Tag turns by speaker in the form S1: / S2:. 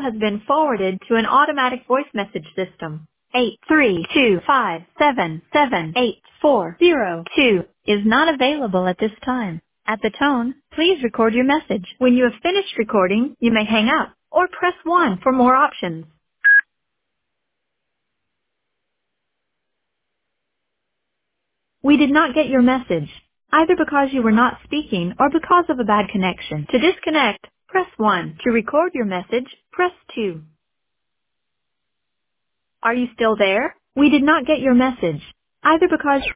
S1: has been forwarded to an automatic voice message system. 832577840 is not available at this time. At the tone, please record your message. When you have finished recording, you may hang up or press 1 for more options. We did not get your message, either because you were not speaking or because of a bad connection. To disconnect, press 1. To record your message, press 2. Are you still there? We did not get your message, either because